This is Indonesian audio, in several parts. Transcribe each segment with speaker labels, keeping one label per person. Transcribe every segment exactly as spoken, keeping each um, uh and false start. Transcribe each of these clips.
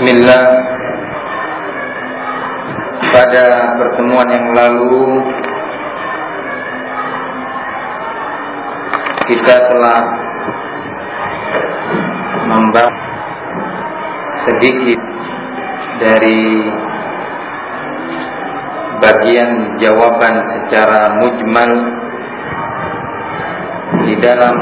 Speaker 1: Bismillah. Pada pertemuan yang lalu kita telah membahas sedikit dari bagian jawaban secara mujmal di dalam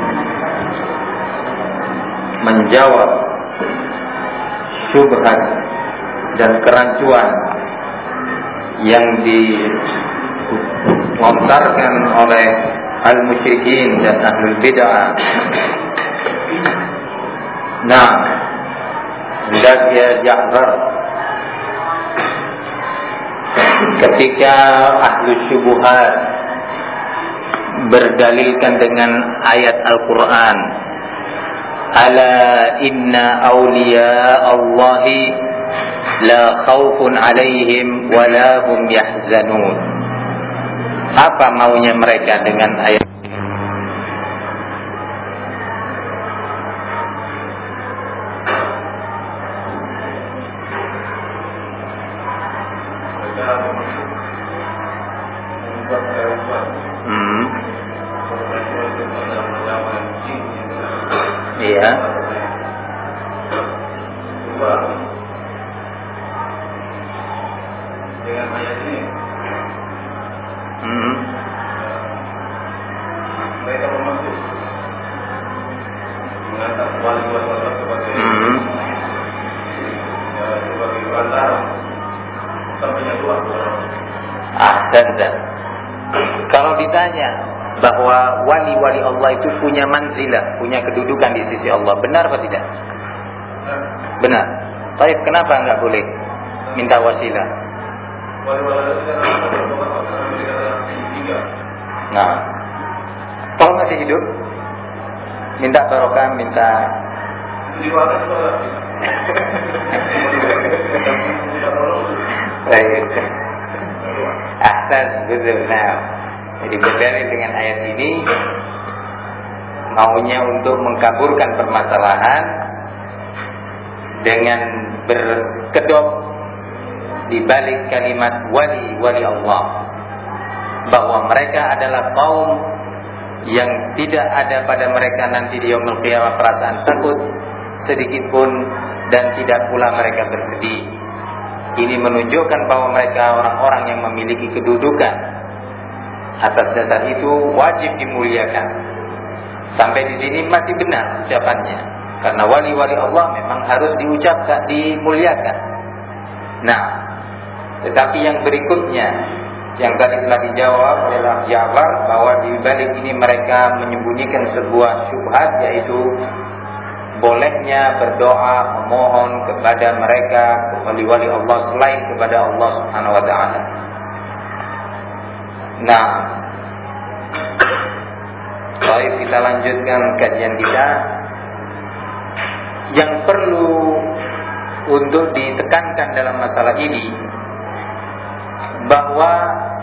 Speaker 1: menjawab syubhat dan kerancuan yang dilontarkan oleh al-musyrikin dan ahlul bid'ah. Nah, hendak ya Ja'far, ketika ahlus syubhat berdalilkan dengan ayat Al-Quran, ala inna awliya Allahi la khawfun alaihim wa la hum yahzanun. Apa maunya mereka dengan ayat ini? Hmm. Iya.
Speaker 2: Dengan ayat ini,
Speaker 1: Hmm.
Speaker 2: mereka memaksud mengangkat wali-wali Allah sebagai
Speaker 1: Hmm.
Speaker 2: ya, sebagai perantara sampainya dua orang.
Speaker 1: Ahsanta. Kalau ditanya bahwa wali-wali Allah itu punya manzilah, punya kedudukan di sisi Allah, benar atau tidak? Benar. Baik, kenapa enggak boleh minta wasilah?
Speaker 2: Wali-wali Allah tiga.
Speaker 1: Nah, kalau masih hidup, minta barokah, minta
Speaker 2: Diwakil kepada
Speaker 1: baik. Ahsan, betul. Nah, jadi berdalil dengan ayat ini maunya untuk mengkaburkan permasalahan dengan berkedok di balik kalimat wali-wali Allah, bahwa mereka adalah kaum yang tidak ada pada mereka nanti di yaumul qiyamah perasaan takut sedikit pun, dan tidak pula mereka bersedih. Ini menunjukkan bahwa mereka orang-orang yang memiliki kedudukan. Atas dasar itu wajib dimuliakan. Sampai di sini masih benar ucapannya, karena wali-wali Allah memang harus diucapkan, dimuliakan. Nah, tetapi yang berikutnya yang tadi telah dijawab oleh Ja'far, bahwa di balik ini mereka menyembunyikan sebuah syubhat, yaitu bolehnya berdoa memohon kepada mereka, wali-wali Allah selain kepada Allah Subhanahu wa taala. Nah, baik, kita lanjutkan kajian kita. Yang perlu untuk ditekankan dalam masalah ini, bahwa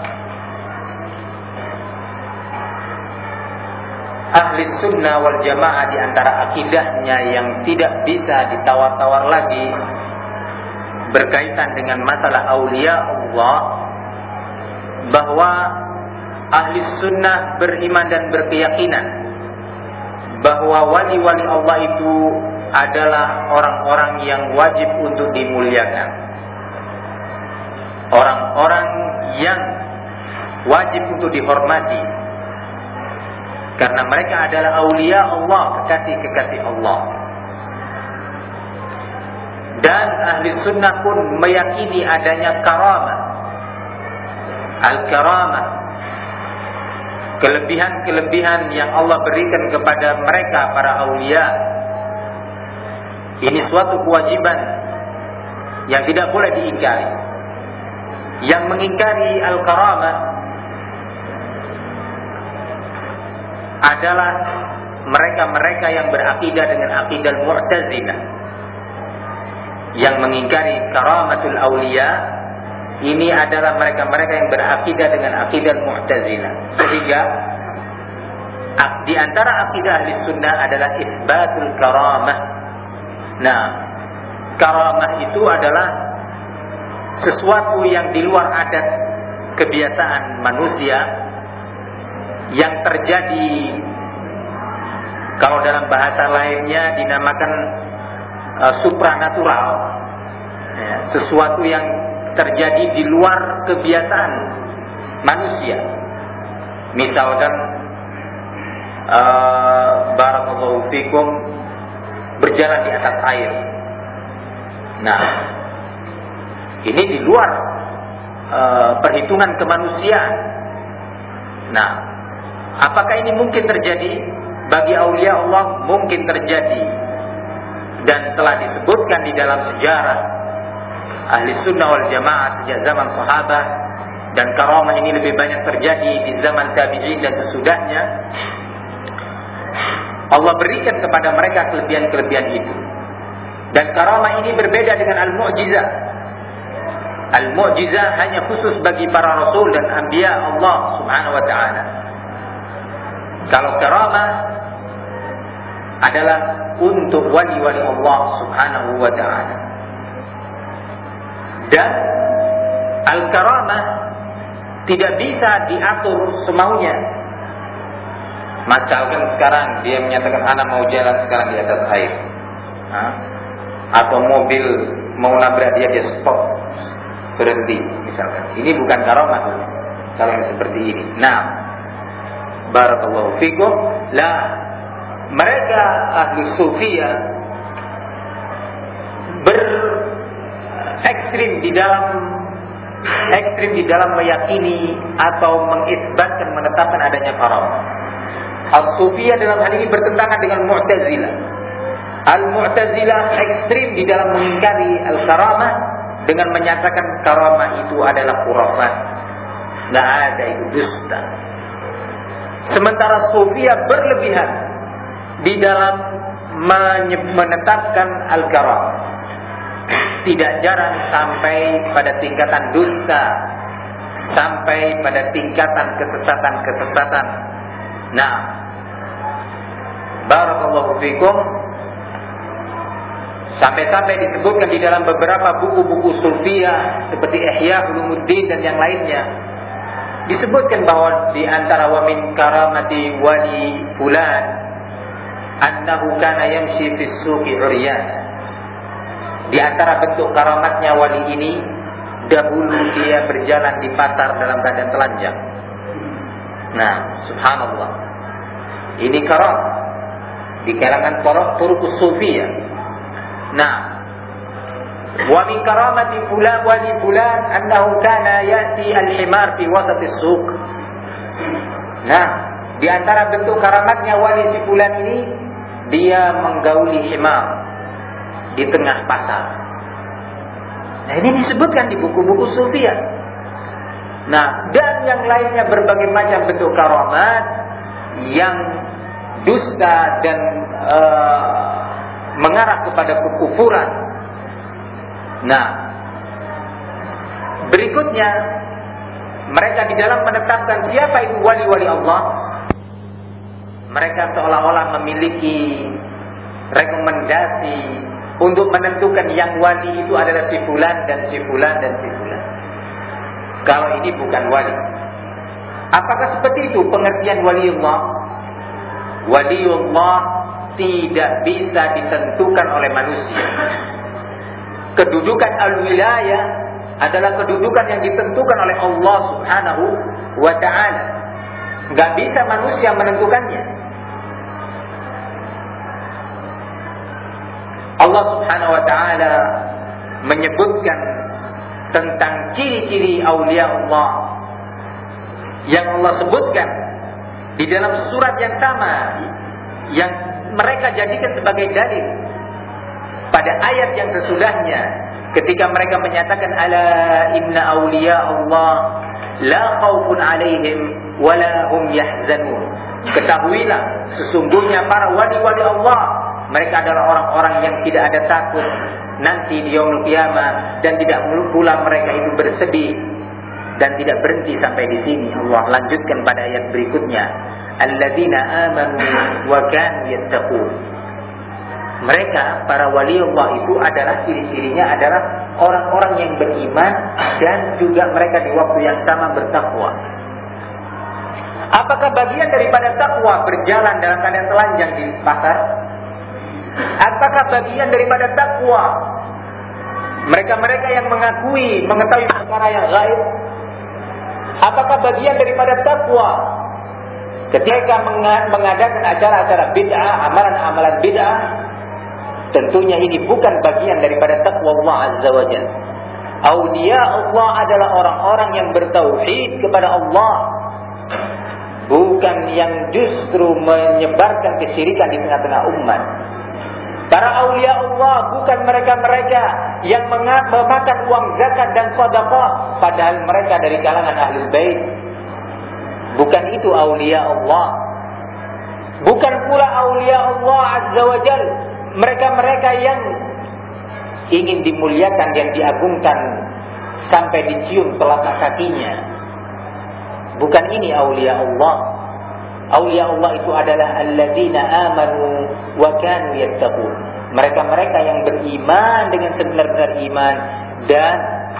Speaker 1: ahli sunnah wal jamaah di antara akidahnya yang tidak bisa ditawar-tawar lagi berkaitan dengan masalah aulia Allah, bahwa ahli sunnah beriman dan berkeyakinan bahwa wali-wali Allah itu adalah orang-orang yang wajib untuk dimuliakan, orang-orang yang wajib untuk dihormati, karena mereka adalah aulia Allah, kekasih-kekasih Allah. Dan ahli sunnah pun meyakini adanya karamah, al-karamah, kelebihan-kelebihan yang Allah berikan kepada mereka para aulia. Ini suatu kewajiban yang tidak boleh diingkari. Yang mengingkari al-karamah adalah mereka-mereka yang berakidah dengan akidah Mu'tazilah. Yang mengingkari karamatul aulia ini adalah mereka-mereka yang berakidah dengan akidah Mu'tazilah. Sehingga di antara akidah ahli sunnah adalah isbatul karamah. Nah, karamah itu adalah sesuatu yang di luar adat kebiasaan manusia yang terjadi, kalau dalam bahasa lainnya dinamakan uh, supranatural, ya, sesuatu yang terjadi di luar kebiasaan manusia. Misalkan uh, barakallahu fikum berjalan di atas air. Nah, ini di luar uh, perhitungan kemanusiaan. Nah, apakah ini mungkin terjadi? Bagi aulia Allah mungkin terjadi, dan telah disebutkan di dalam sejarah ahli sunnah wal jamaah sejak zaman sahabat, dan karamah ini lebih banyak terjadi di zaman tabi'in dan sesudahnya. Allah berikan kepada mereka kelebihan-kelebihan itu. Dan karamah ini berbeda dengan al-mu'jizah. Al-mu'jizah hanya khusus bagi para rasul dan anbiya Allah subhanahu wa ta'ala. Kalau karamah adalah untuk wali-wali Allah subhanahu wa ta'ala. Dan al-karamah tidak bisa diatur semaunya. Misalkan sekarang dia menyatakan anak mau jalan sekarang di atas air, ha? Atau mobil mau nabrak dia, dia stop, berhenti misalkan. Ini bukan karamah kalau yang seperti ini. Nah, barakallahu fikum, lah mereka ahli sufia berekstrim di dalam ekstrim di dalam meyakini atau mengisbatkan, menetapkan adanya karamah. Al-Sufiyah dalam hal ini bertentangan dengan Mu'tazilah. Al-Mu'tazilah ekstrim di dalam mengingkari al-karamah dengan menyatakan karamah itu adalah khurafat, nggak ada, itu dusta. Sementara Sufiyah berlebihan di dalam menetapkan al-karamah, tidak jarang sampai pada tingkatan dusta, sampai pada tingkatan kesesatan-kesesatan. Nah, barakallahu fikum, sampai-sampai disebutkan di dalam beberapa buku-buku sufiyah seperti Ihya Ulumuddin dan yang lainnya, disebutkan bahwa di antara wa min karamati wali fulan annahu kana yamshi fis suqi uryan. Di antara bentuk karamatnya wali ini, dahulu dia berjalan di pasar dalam keadaan telanjang. Nah, subhanallah, ini karam di kalangan para turuq sufiyah. Nah, wa min karamati fulan wali fulan annahu kana ya'ti al-himar fi wasat as-suq. Nah, di antara bentuk karamatnya wali si fulan ini, dia menggauli himar di tengah pasar. Nah, ini disebutkan di buku-buku sufiyah. Nah, dan yang lainnya berbagai macam bentuk karamat yang dusta dan uh, mengarah kepada kekufuran. Nah, berikutnya mereka di dalam menetapkan siapa itu wali-wali Allah, mereka seolah-olah memiliki rekomendasi untuk menentukan yang wali itu adalah si fulan dan si fulan dan si fulan. Kalau ini bukan wali. Apakah seperti itu pengertian waliullah? Waliullah tidak bisa ditentukan oleh manusia. Kedudukan al-wilayah adalah kedudukan yang ditentukan oleh Allah subhanahu wa ta'ala. Gak bisa manusia menentukannya. Allah subhanahu wa ta'ala menyebutkan tentang ciri-ciri aulia Allah yang Allah sebutkan di dalam surat yang sama, yang mereka jadikan sebagai dalil pada ayat yang sesudahnya, ketika mereka menyatakan ala inna aulia Allah la khaufun alaihim wala hum yahzanun. Ketahuilah, sesungguhnya para wali-wali Allah, mereka adalah orang-orang yang tidak ada takut nanti di yaumul qiyamah, dan tidak pula mereka itu bersedih. Dan tidak berhenti sampai di sini. Allah lanjutkan pada ayat berikutnya, alladzina amanu wa kanu yattaqun. Mereka, para wali Allah itu adalah ciri-cirinya adalah orang-orang yang beriman dan juga mereka di waktu yang sama bertakwa. Apakah bagian daripada takwa berjalan dalam keadaan telanjang di pasar? Apakah bagian daripada takwa mereka-mereka yang mengakui, mengetahui perkara yang gaib? Apakah bagian daripada takwa ketika mengadakan acara-acara bid'ah, amalan-amalan bid'ah? Tentunya ini bukan bagian daripada takwa Allah Azza wa Jalla. Aulia Allah adalah orang-orang yang bertauhid kepada Allah, bukan yang justru menyebarkan kesyirikan di tengah-tengah umat. Para aulia Allah bukan mereka-mereka yang memakan uang zakat dan sedekah padahal mereka dari kalangan ahlul bait. Bukan itu aulia Allah. Bukan pula aulia Allah Azza wa Jalla mereka-mereka yang ingin dimuliakan, yang diagungkan sampai dicium telapak kakinya. Bukan ini aulia Allah. Aulia Allah itu adalah alladzina amanu wa kanu yattaqun. Mereka-mereka yang beriman dengan sebenar-benar iman dan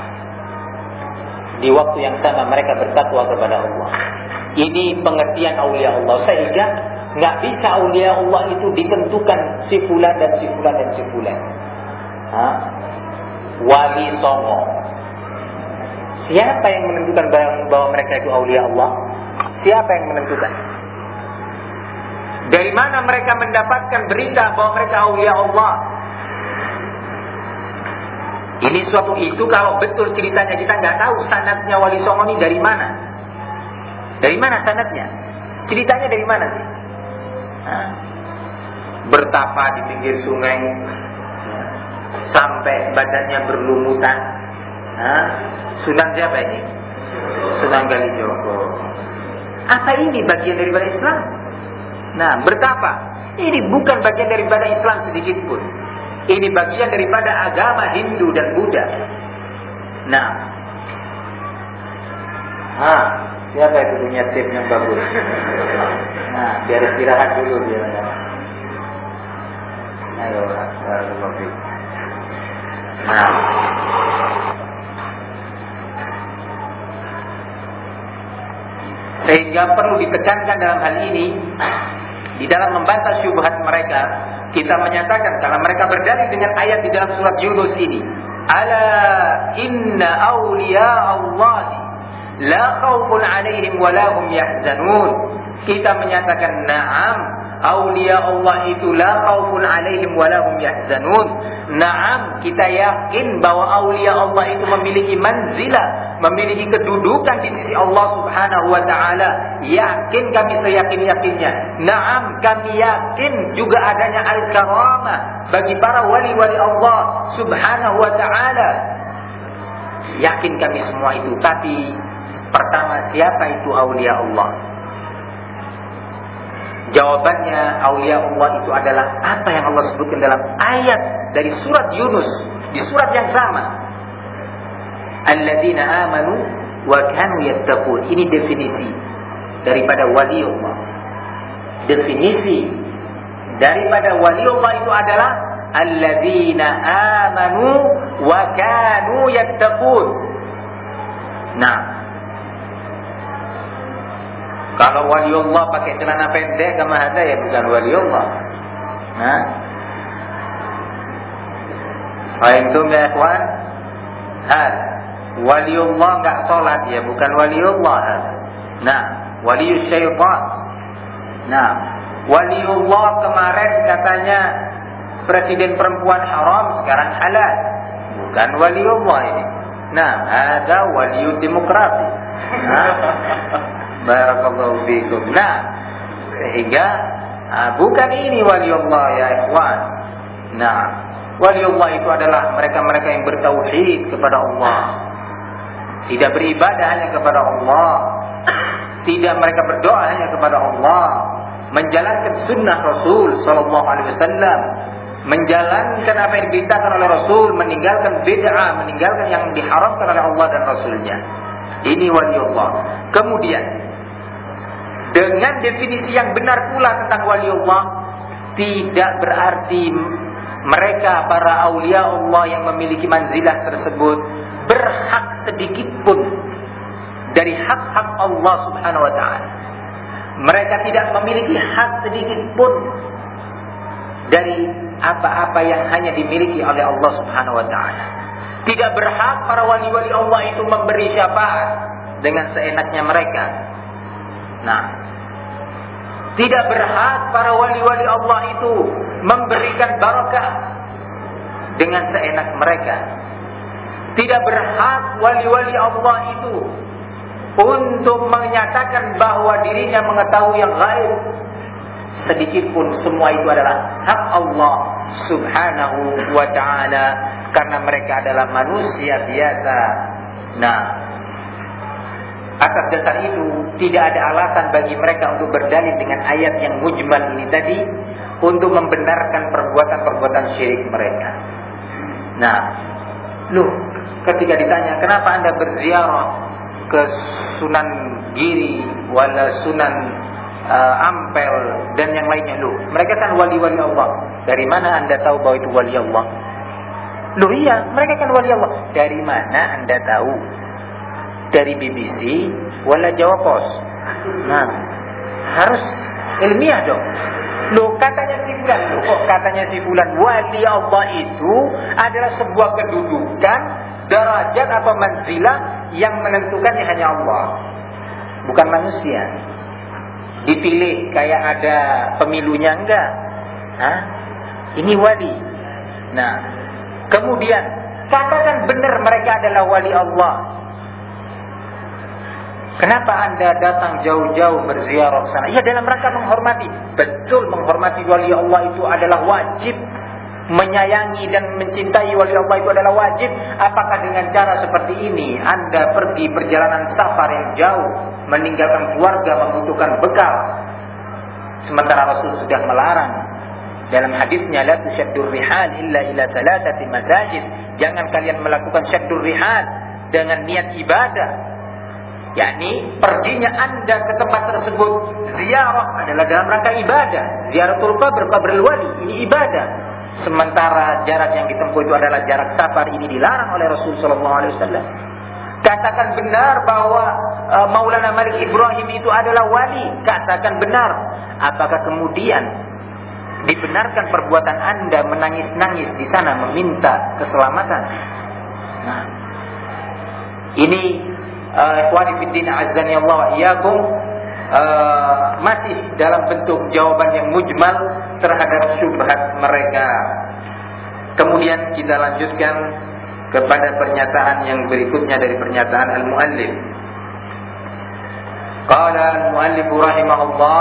Speaker 1: di waktu yang sama mereka bertakwa kepada Allah. Ini pengertian aulia Allah. Sehingga nggak bisa aulia Allah itu ditentukan si fulan dan si fulan dan si fulan. Ha? Wali songo. Siapa yang menentukan bahwa mereka itu aulia Allah? Siapa yang menentukan? Dari mana mereka mendapatkan berita bahwa mereka aulia Allah? Ini suatu itu kalau betul ceritanya kita nggak tahu sanadnya wali songo ini dari mana. Dari mana sanadnya? Ceritanya dari mana sih? Hah? Bertapa di pinggir sungai sampai badannya berlumutan. Hah? Sunan siapa ini? Sunan Kalijogo. Apa ini bagian daripada Islam? Nah, bertapa ini bukan bagian daripada Islam sedikit pun. Ini bagian daripada agama Hindu dan Buddha. Nah, ha, siapa itu punya tip yang bagus? Nah, biar istirahat dulu dia. Ayo, lagi. Nah, sehingga perlu ditekankan dalam hal ini, di dalam membantah syubhat mereka, kita menyatakan kalau mereka berdalil dengan ayat di dalam surat Yunus ini, ala inna awliya Allah la khawfun alaihim wa la hum yahzanun. Kita menyatakan na'am, aulia Allah itu la khawfun alaihim wa la hum yahzanun. Na'am, kita yakin bahwa aulia Allah itu memiliki manzilah, memiliki kedudukan di sisi Allah Subhanahu wa taala. Yakin kami seyakin-yakinnya. Na'am, kami yakin juga adanya al-karamah bagi para wali-wali Allah Subhanahu wa taala. Yakin kami semua itu. Tapi pertama, siapa itu aulia Allah? Jawabannya, aulia Allah itu adalah apa yang Allah sebutkan dalam ayat dari surat Yunus, di surat yang sama. Alladzina amanu wa kanu yattaqun. Ini definisi daripada wali Allah. Definisi daripada wali Allah itu adalah alladzina amanu wa kanu yattaqun. Nah, kalau wali Allah pakai celana pendek kama ada ya bukan wali Allah. Nah, fahimtum ya ikhwan? Hal wali Allah enggak salat ya bukan wali Allah. Nah, wali syaitan. Nah, wali Allah kemarin katanya presiden perempuan haram, sekarang halal. Bukan wali Allah ini. Nah, ada wali demokrasi. Nah, barakallahu fikum. Nah, sehingga nah, bukan ini wali Allah ya ikhwan. Nah, wali Allah itu adalah mereka-mereka yang bertauhid kepada Allah. Tidak beribadah hanya kepada Allah. Tidak mereka berdoa hanya kepada Allah. Menjalankan sunnah Rasul sallallahu alaihi wasallam. Menjalankan apa yang diperintahkan oleh Rasul, meninggalkan bid'ah, meninggalkan yang diharamkan oleh Allah dan Rasulnya. Ini wali Allah. Kemudian dengan definisi yang benar pula tentang wali Allah, tidak berarti mereka para aulia Allah yang memiliki manzilah tersebut berhak sedikit pun dari hak-hak Allah Subhanahu wa taala. Mereka tidak memiliki hak sedikit pun dari apa-apa yang hanya dimiliki oleh Allah Subhanahu wa taala. Tidak berhak para wali-wali Allah itu memberi syafaat dengan seenaknya mereka. Nah, tidak berhak para wali-wali Allah itu memberikan barakah dengan seenak mereka. Tidak berhak wali-wali Allah itu untuk menyatakan bahwa dirinya mengetahui yang gaib. Sedikit pun, semua itu adalah hak Allah Subhanahu wa ta'ala, karena mereka adalah manusia biasa. Nah, atas dasar itu tidak ada alasan bagi mereka untuk berdalil dengan ayat yang mujmal ini tadi untuk membenarkan perbuatan-perbuatan syirik mereka. Nah, loh, ketika ditanya kenapa anda berziarah ke Sunan Giri, wala Sunan uh, Ampel dan yang lainnya, loh, mereka kan wali-wali Allah. Dari mana anda tahu bahwa itu wali Allah? Loh iya, mereka kan wali Allah. Dari mana anda tahu? Dari B B C wala Jawa Pos. Nah, harus ilmiah dong. Loh, katanya si fulan, loh kok katanya si fulan wali Allah itu adalah sebuah kedudukan, derajat apa manzilah yang menentukannya hanya Allah, bukan manusia. Dipilih kayak ada pemilunya, enggak. Hah? Ini wali. Nah, kemudian katakan benar mereka adalah wali Allah. Kenapa anda datang jauh-jauh berziarah ke sana? Ya, dalam rangka menghormati. Betul, menghormati wali Allah itu adalah wajib. Menyayangi dan mencintai wali Allah itu adalah wajib. Apakah dengan cara seperti ini anda pergi perjalanan safar yang jauh, meninggalkan keluarga, membutuhkan bekal, sementara Rasul sudah melarang dalam hadisnya, la tusyaddur rihal illa ila thalathati masajid. Jangan kalian melakukan syaddur rihal dengan niat ibadah, yakni perginya anda ke tempat tersebut ziarah adalah dalam rangka ibadah. Ziaratul qabr, qabrul wali, ini ibadah. Sementara jarak yang ditempuh itu adalah jarak safar, ini dilarang oleh Rasul sallallahu alaihi wasallam. Katakan benar bahwa uh, Maulana Malik Ibrahim itu adalah wali. Katakan benar. Apakah kemudian dibenarkan perbuatan anda menangis-nangis di sana meminta keselamatan? Nah, ini Ikhwani fiddin azzani Allah wa iyyakum, uh, masih dalam bentuk jawaban yang mujmal terhadap syubhat mereka. Kemudian kita lanjutkan kepada pernyataan yang berikutnya dari pernyataan al-muallif. Qala al-muallif rahimahullah,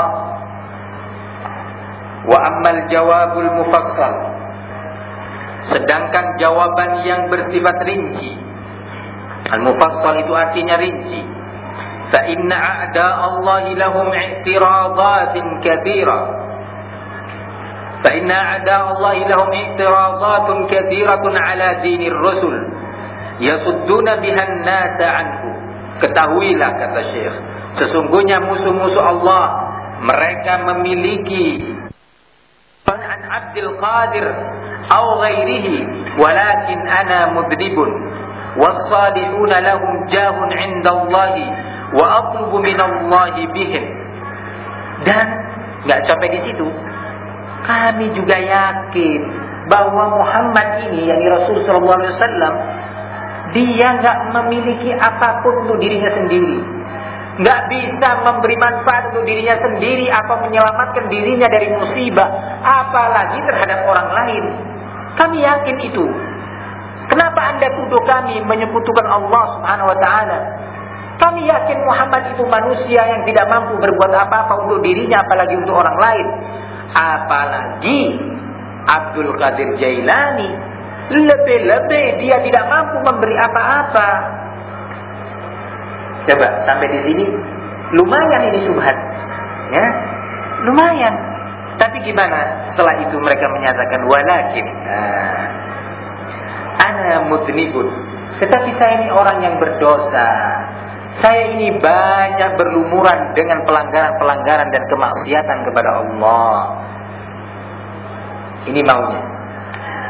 Speaker 1: wa ammal jawabul mufassal, sedangkan jawaban yang bersifat rinci. Al-mufassal itu artinya rinci. Fa inna a'da Allah lahum i'tiradatin katsira. Fa inna a'da Allah lahum i'tiradatun katsiratun ala dinir rasul yasudduna biha an-nasa anhu. Ketahuilah, kata Syekh, sesungguhnya musuh-musuh Allah mereka memiliki an Abdul Qadir atau ghairihi, walakin ana mudribun wassalihuna lahum jahun indallahi wa atlubu minallahi bihim. Dan enggak sampai di situ, kami juga yakin bahwa Muhammad ini, yakni Rasul sallallahu alaihi wasallam, dia enggak memiliki apapun untuk dirinya sendiri, enggak bisa memberi manfaat untuk dirinya sendiri atau menyelamatkan dirinya dari musibah, apalagi terhadap orang lain. Kami yakin itu. Kenapa anda tuduh kami menyekutukan Allah Subhanahu wa ta'ala? Kami yakin Muhammad itu manusia yang tidak mampu berbuat apa-apa untuk dirinya, apalagi untuk orang lain. Apalagi Abdul Qadir Jailani, lebih-lebih dia tidak mampu memberi apa-apa. Coba sampai di sini lumayan ini subhat, ya, lumayan. Tapi gimana setelah itu mereka menyatakan walakin nah, ana mudnibun, tetapi saya ini orang yang berdosa. Saya ini banyak berlumuran dengan pelanggaran-pelanggaran dan kemaksiatan kepada Allah. Ini maunya.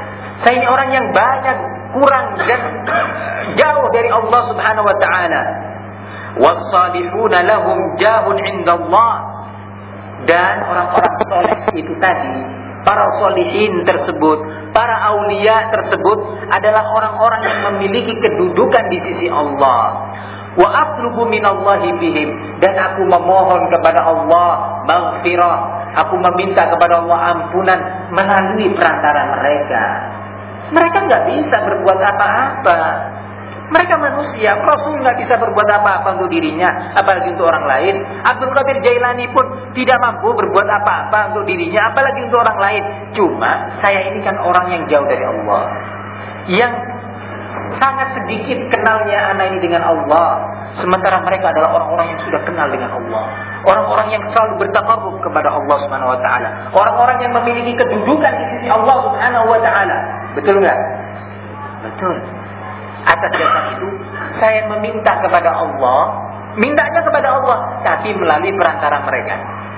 Speaker 1: Saya ini orang yang banyak kurang dan jauh dari Allah Subhanahu wa taala. Was-salihuna lahum jahun 'indallah. Dan orang-orang soleh itu tadi, para solihin tersebut, para aulia tersebut adalah orang-orang yang memiliki kedudukan di sisi Allah. Wa atlubu minallahi bihim, dan aku memohon kepada Allah maghfirah, aku meminta kepada Allah ampunan melalui perantara mereka. Mereka nggak bisa berbuat apa-apa. Mereka manusia. Rasul nggak bisa berbuat apa-apa untuk dirinya, apalagi untuk orang lain. Abdul Qadir Jailani pun tidak mampu berbuat apa-apa untuk dirinya, apalagi untuk orang lain. Cuma saya ini kan orang yang jauh dari Allah, yang sangat sedikit kenalnya anak ini dengan Allah. Sementara mereka adalah orang-orang yang sudah kenal dengan Allah, orang-orang yang selalu bertaqarrub kepada Allah Subhanahu wa taala, orang-orang yang memiliki kedudukan di sisi Allah Subhanahu wa taala. Betul enggak? Betul. Atas dasar itu saya meminta kepada Allah, mintanya kepada Allah, tapi melalui perantara mereka.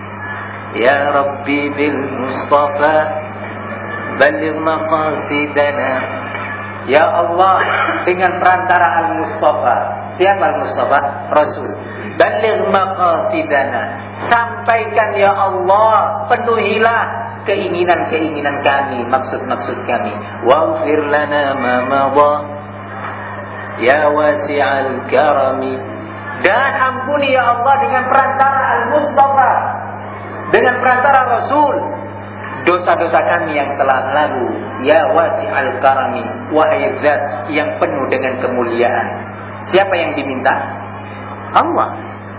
Speaker 1: Ya Rabbi bil Mustafa baligh maqasidana. Ya Allah, dengan perantara Al-Mustafa. Siapa Al-Mustafa? Rasul. Baligh maqasidana. Sampaikan ya Allah, penuhilah keinginan-keinginan kami, maksud-maksud kami. Waghfir lana ma madha ya wasi'al karami. Dan ampuni ya Allah dengan perantara Al-Mustafa, dengan perantara Rasul, dosa-dosa kami yang telah lalu. Ya wasi'al karami, wahai zat yang penuh dengan kemuliaan. Siapa yang diminta? Allah.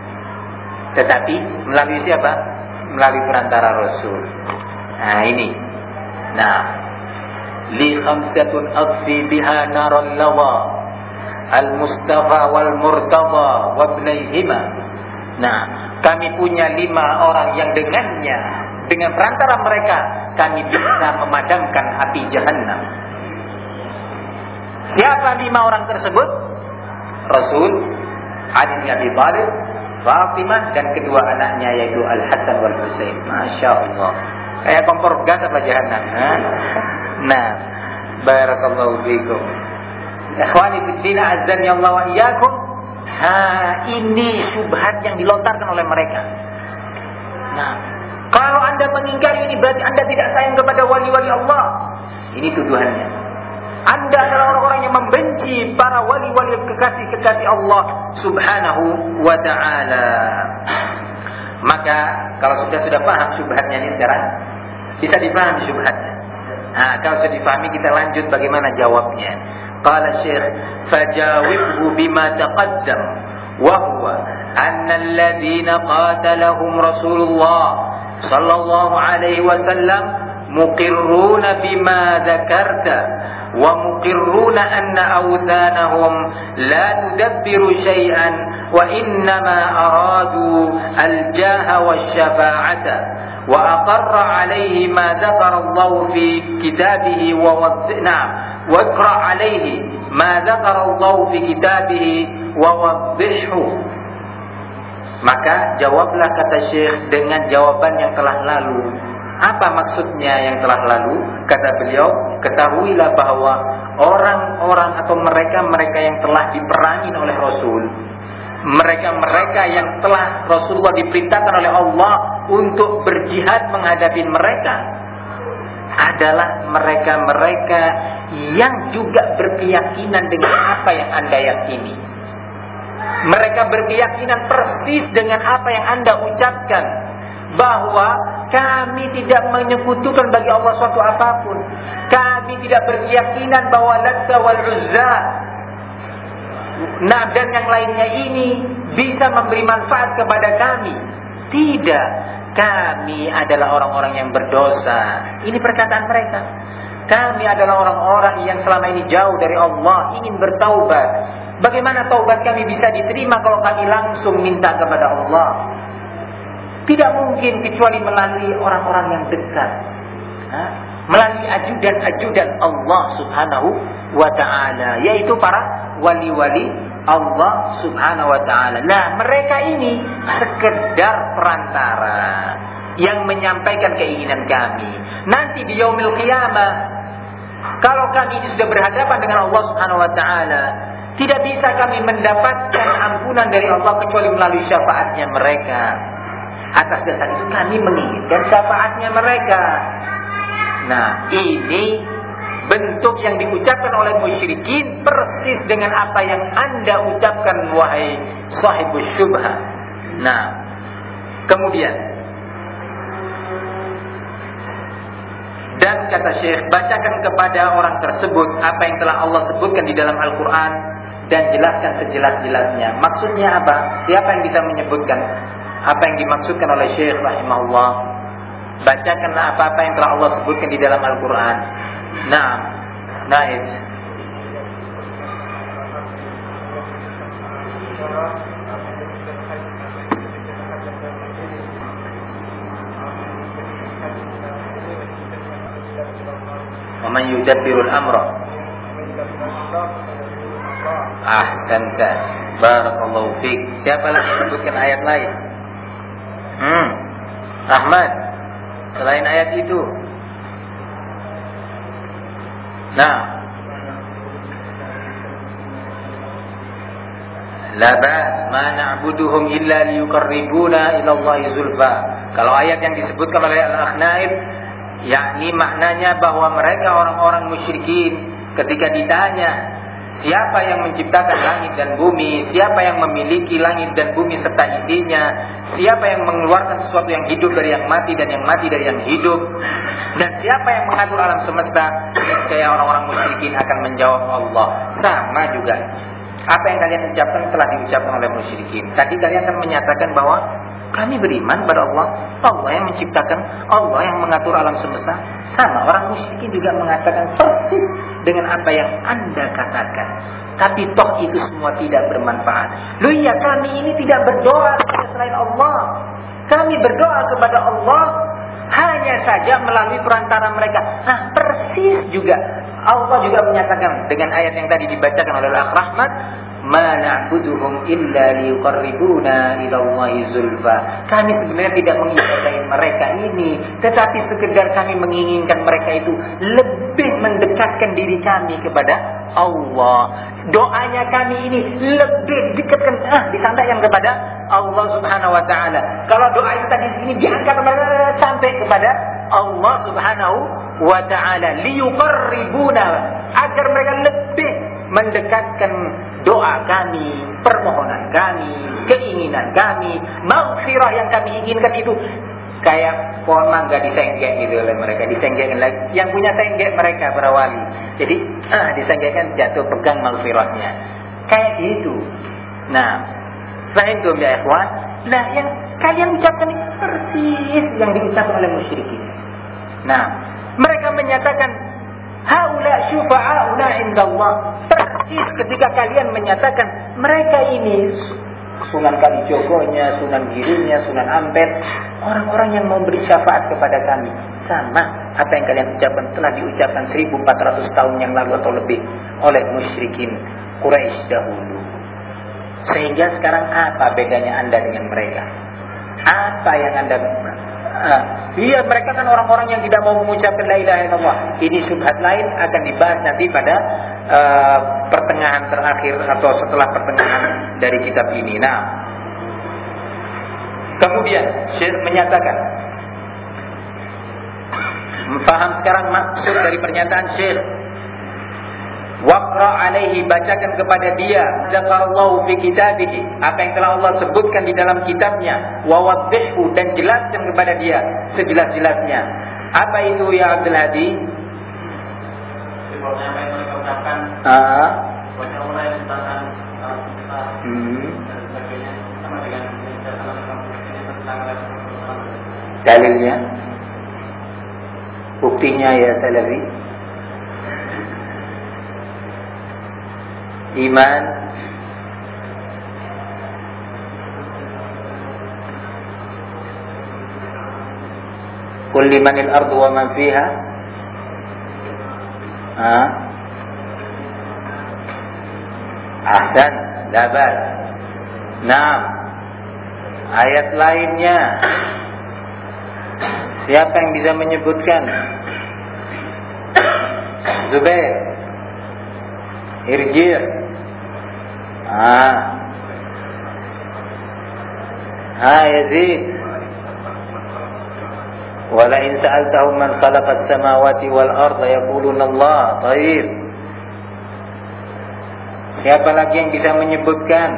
Speaker 1: Tetapi melalui siapa? Melalui perantara Rasul. Nah ini. Nah, li khamsatun akhfi biha naral lawa Al-Mustafa wal Murtada wa ibnaihima. Nah, kami punya lima orang yang dengannya, dengan perantara mereka kami bisa memadamkan api Jahannam. Siapa lima orang tersebut? Rasul, Ali bin Abi Thalib, Fatimah, dan kedua anaknya yaitu Al-Hasan wal Husain. Masya Allah, kayak kompor gas apa Jahannam. Nah, barakallahu fiikum. Ikhwani fiddin azzani Allah wa iyyakum. Ha, ini syubhat yang dilontarkan oleh mereka. Nah, kalau Anda mengingkari ini berarti Anda tidak sayang kepada wali-wali Allah. Ini tuduhannya. Anda adalah orang-orang yang membenci para wali-wali kekasih-kekasih Allah Subhanahu wa ta'ala. Maka kalau sudah sudah paham syubhatnya ini sekarang, bisa dipahami syubhatnya. Nah, kalau sudah dipahami, kita lanjut bagaimana jawabnya. Qala Syekh, fajawibhu bima taqaddam wa huwa anna alladhina qatalahum Rasulullah sallallahu alaihi wasallam muqirruna bima dzakarta wa muqirruna anna awthanahum la tudabbiru shay'an wa innama aradu al-jaha wash-shafa'ata wa aqarra alaihi ma dzakara Allah fi kitabihi wa wad'na Waqra alaihi ma dzakara Allah fi kitabihi wa waddihhu. Maka jawablah, kata Syekh, dengan jawaban yang telah lalu. Apa maksudnya yang telah lalu? Kata beliau, ketahuilah bahwa orang-orang atau mereka-mereka yang telah diperangi oleh Rasul, mereka-mereka yang telah Rasulullah diperintahkan oleh Allah untuk berjihad menghadapi mereka, adalah mereka-mereka yang juga berkeyakinan dengan apa yang Anda yakini. Mereka berkeyakinan persis dengan apa yang Anda ucapkan, bahwa kami tidak menyekutukan bagi Allah suatu apapun. Kami tidak berkeyakinan bahwa Latta wal Uzza, nah, dan yang lainnya ini bisa memberi manfaat kepada kami. Tidak. Kami adalah orang-orang yang berdosa. Ini perkataan mereka. Kami adalah orang-orang yang selama ini jauh dari Allah, ingin bertaubat. Bagaimana taubat kami bisa diterima kalau kami langsung minta kepada Allah? Tidak mungkin kecuali melalui orang-orang yang dekat, Hah? melalui ajudan-ajudan Allah Subhanahu wa ta'ala, yaitu para wali-wali Allah Subhanahu wa ta'ala. Nah, mereka ini sekedar perantara yang menyampaikan keinginan kami. Nanti di yaumil qiyamah, Kalau kami ini sudah berhadapan dengan Allah Subhanahu wa taala, tidak bisa kami mendapatkan ampunan dari Allah kecuali melalui syafaatnya mereka. Atas dasar itu kami menginginkan syafaatnya mereka. Nah, ini bentuk yang diucapkan oleh musyrikin persis dengan apa yang Anda ucapkan wahai sahibus syubhah. Nah, kemudian dan kata Syekh, bacakan kepada orang tersebut apa yang telah Allah sebutkan di dalam Al-Quran dan jelaskan sejelas-jelasnya. Maksudnya apa? Siapa yang bisa menyebutkan apa yang dimaksudkan oleh Syekh rahimahullah? Bacakanlah apa-apa yang telah Allah sebutkan di dalam Al-Quran. Nah, Naib. Wa man yudabbirul amra. Ahsanta. Barakallahu fiik. Siapa lagi yang menyebutkan ayat lain? Hmm. Ahmad. Selain ayat itu. Nah, la bas ma na'buduhum illa liyuqarribuna ila Allahi zulfa. Kalau ayat yang disebutkan oleh Al-Akhnaib, yakni maknanya bahwa mereka orang-orang musyrikin ketika ditanya siapa yang menciptakan langit dan bumi, siapa yang memiliki langit dan bumi serta isinya, siapa yang mengeluarkan sesuatu yang hidup dari yang mati dan yang mati dari yang hidup, dan siapa yang mengatur alam semesta, kayak orang-orang musyrikin akan menjawab Allah. Sama juga apa yang kalian ucapkan telah diucapkan oleh musyrikin. Tadi kalian akan menyatakan bahwa kami beriman pada Allah, Allah yang menciptakan, Allah yang mengatur alam semesta. Sama orang musyrikin juga mengatakan persis dengan apa yang Anda katakan. Tapi toh itu semua tidak bermanfaat. Loh iya, kami ini tidak berdoa kepada selain Allah. Kami berdoa kepada Allah hanya saja melalui perantara mereka. Nah, persis juga Allah juga menyatakan dengan ayat yang tadi dibacakan oleh Al-Akh Rahmat, ma na'buduhum illa liyuqarribuna ila Allahi zulfa. Kami sebenarnya tidak mengibadahi mereka ini, tetapi sekedar kami menginginkan mereka itu lebih mendekatkan diri kami kepada Allah. Doanya kami ini lebih dekatkan ah disandaikan kepada Allah Subhanahu wa taala. Kalau doa itu tadi sini diangkat sampai kepada Allah Subhanahu wa taala, liyuqarribuna, agar mereka lebih mendekatkan doa kami, permohonan kami, keinginan kami, maghfirah yang kami inginkan itu kayak pohon mangga disenggek gitu oleh mereka, disenggekkan lagi. Yang punya senggek mereka para wali. Jadi ah disenggekkan, jatuh pegang maghfirahnya. Kayak gitu. Nah, fahimtum ya ikhwan? Nah, yang kalian ucapkan itu persis yang diucapkan oleh musyrikin. Nah, mereka menyatakan haula syufa'auna indallah. Persis ketika kalian menyatakan mereka ini Sunan Kalijogonya, Sunan Girinya, Sunan Ampel, orang-orang yang memberi syafaat kepada kami. Sama apa yang kalian ucapkan telah diucapkan seribu empat ratus tahun yang lalu atau lebih oleh musyrikin Quraisy dahulu. Sehingga sekarang apa bedanya Anda dengan mereka? Apa yang Anda Uh, iya, mereka kan orang-orang yang tidak mau mengucapkan la ilaha illallah. Ini syubhat lain akan dibahas nanti pada uh, pertengahan terakhir atau setelah pertengahan dari kitab ini. Nah, kemudian Syekh menyatakan, faham sekarang maksud dari pernyataan Syekh. Waqra alaihi, bacakan kepada dia, dzakarallahu fi kitabihi, apa yang telah Allah sebutkan di dalam kitabnya, wa waddihhu, dan jelaskan kepada dia sejelas-jelasnya. Apa itu ya Abdul Hadi?
Speaker 2: Sebabnya apa yang mereka ucapkan,
Speaker 1: Ah.
Speaker 2: wajah Allah yang tentang
Speaker 1: Hmm.
Speaker 2: dan sebagainya, sama dengan ucapan ini tentang
Speaker 1: Dalilnya, buktinya ya Salafi. Iman kulli manil ardu wa man fiha. Ah. Ahsan, labas. Naam. Ayat lainnya, siapa yang bisa menyebutkan? Zubair. Irji'. Ah. Ah, Yazid. Wala in sa'altahum man khalaqas samawati wal arda yaquluna Allah. Baik. Siapa lagi yang bisa menyebutkan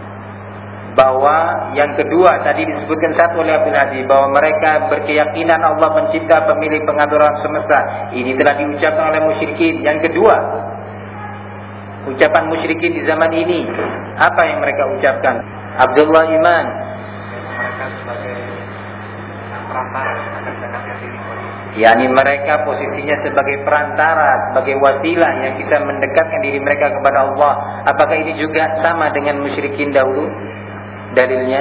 Speaker 1: bahwa yang kedua tadi disebutkan satu oleh Abdul Hadi, bahwa mereka berkeyakinan Allah pencipta, pemilik, pengatur alam semesta. Ini telah diucapkan oleh musyrikin. Yang kedua, ucapan musyrikin di zaman ini, apa yang mereka ucapkan? Abdullah Iman.
Speaker 2: Mereka sebagai perantara akan dekatnya diri.
Speaker 1: yakni mereka posisinya sebagai perantara, sebagai wasilah yang bisa mendekatkan diri mereka kepada Allah. Apakah ini juga sama dengan musyrikin dahulu? Dalilnya,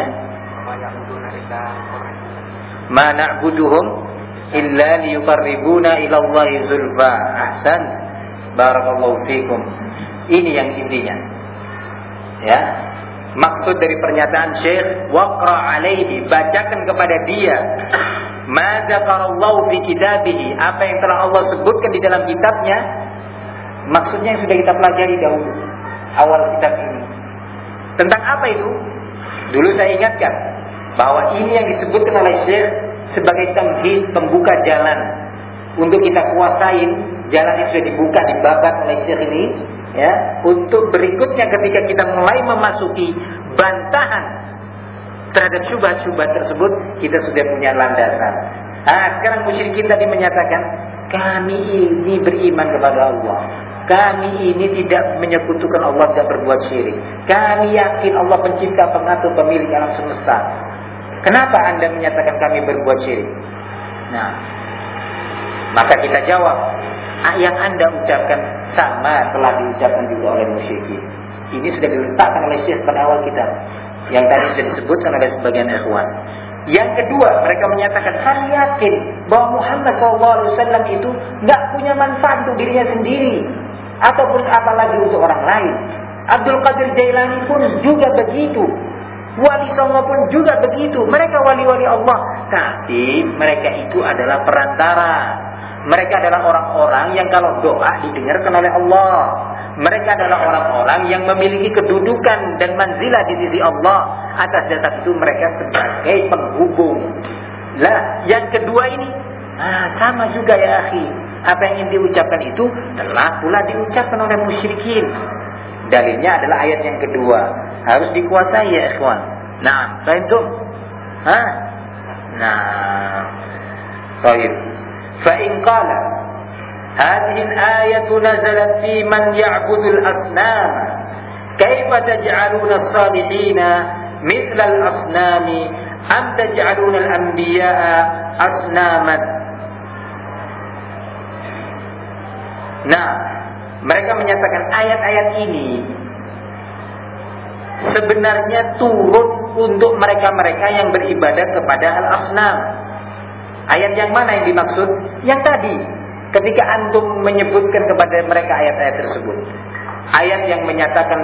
Speaker 1: ma na'buduhum illa liyuqarribuna ila Allahi zulfa. Ahsan, barakallahu fikum. Ini yang intinya. Ya, maksud dari pernyataan Syekh, waqra alaihi, bacakan kepada dia ma dzakarallahu fi kitabihi, apa yang telah Allah sebutkan di dalam kitabnya. Maksudnya yang sudah kita pelajari dahulu awal kitab ini. Tentang apa itu? Dulu saya ingatkan bahwa ini yang disebutkan oleh Syekh sebagai tamhid, pembuka jalan untuk kita kuasain jalan yang sudah dibuka, dibabat oleh Syekh ini, ya, untuk berikutnya ketika kita mulai memasuki bantahan terhadap syubhat-syubhat tersebut, kita sudah punya landasan. Ah, sekarang musyrikin tadi menyatakan, kami ini beriman kepada Allah, kami ini tidak menyekutukan Allah, tidak berbuat syirik, kami yakin Allah pencipta, pengatur, pemilik alam semesta. Kenapa Anda menyatakan kami berbuat syirik? Nah, maka kita jawab, yang Anda ucapkan sama telah diucapkan juga oleh musyrikin. Ini sudah diletakkan oleh Syekh pada awal kitab, yang tadi sudah disebutkan oleh sebagian ikhwan. Yang kedua, mereka menyatakan kami yakin bahwa Muhammad shallallahu alaihi wasallam itu tidak punya manfaat untuk dirinya sendiri, ataupun apalagi untuk orang lain. Abdul Qadir Jailani pun juga begitu, Wali Songo pun juga begitu. Mereka wali-wali Allah, tapi mereka itu adalah perantara. Mereka adalah orang-orang yang kalau doa didengarkan oleh Allah. Mereka adalah orang-orang yang memiliki kedudukan dan manzilah di sisi Allah. Atas dasar itu mereka sebagai penghubung. Lah, yang kedua ini, ah, sama juga ya akhi. Apa yang ingin diucapkan itu telah pula diucapkan oleh musyrikin. Dalilnya adalah ayat yang kedua. Harus dikuasai ya ikhwan. Nah, faham tuh? Hah? Nah, baik. Fa in qala hadhihi al-ayatu nazalat fi man ya'budu al-asnam, kaifa taj'aluna as-salihina mithla al-asnami am taj'aluna al-anbiya'a asnaman. Nah, mereka menyatakan ayat-ayat ini sebenarnya turun untuk mereka-mereka yang beribadah kepada al-asnam. Ayat yang mana yang dimaksud? Yang tadi, ketika antum menyebutkan kepada mereka ayat-ayat tersebut. Ayat yang menyatakan